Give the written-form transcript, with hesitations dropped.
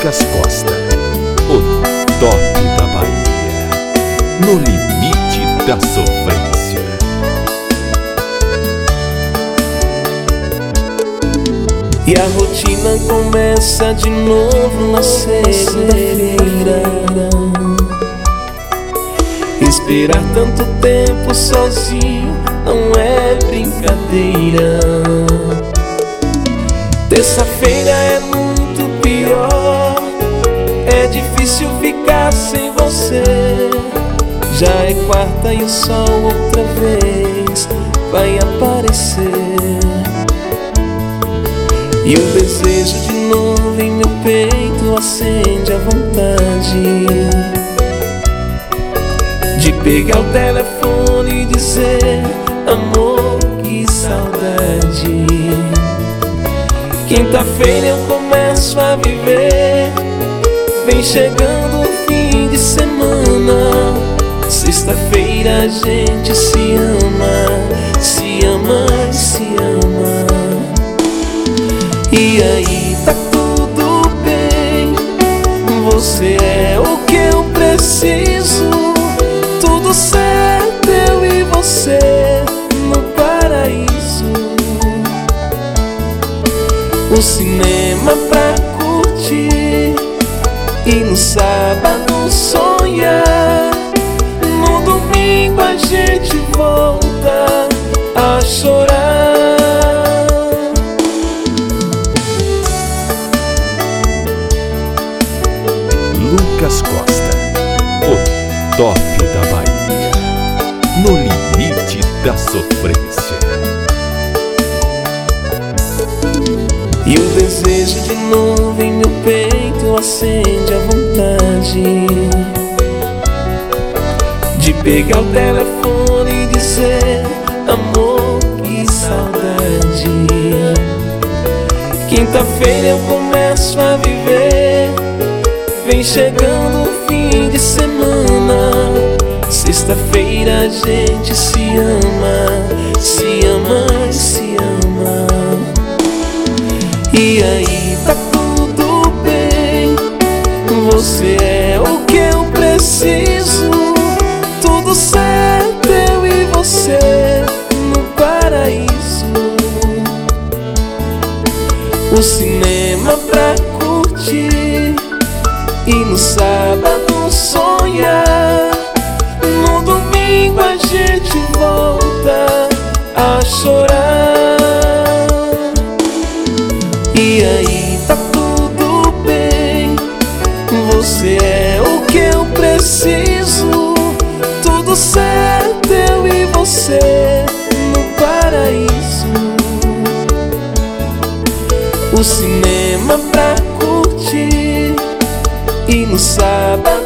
Lucas Costa, o top da Bahia, no limite da sofrência. E a rotina começa de novo na segunda-feira. Esperar tanto tempo sozinho não é brincadeira. Terça-feira é muito pior, é difícil ficar sem você. Já é quarta e o sol outra vez vai aparecer. E o desejo de novo em meu peito acende a vontade de pegar o telefone e dizer: amor, que saudade. Quinta-feira eu começo a viver, vem chegando o fim de semana. Sexta-feira a gente se ama, se ama e se ama. E aí tá tudo bem, você é o que eu preciso. Tudo certo, eu e você no paraíso. O cinema pra curtir e no sábado sonhar. No domingo a gente volta a chorar. Lucas Costa, o top da Bahia, no limite da sofrência. E o desejo de novo em meu peito acende a vontade de pegar o telefone e dizer: amor, que saudade. Quinta-feira eu começo a viver, vem chegando o fim de semana. Sexta-feira a gente se ama, se ama e se ama. E aí tá tudo bem, você é o que eu preciso. Tudo certo, eu e você no paraíso. O cinema pra curtir e no sábado sonhar. No domingo a gente volta a chorar. E aí tá tudo bem, você é o que eu preciso. Tudo certo, eu e você no paraíso. O cinema pra curtir e no sábado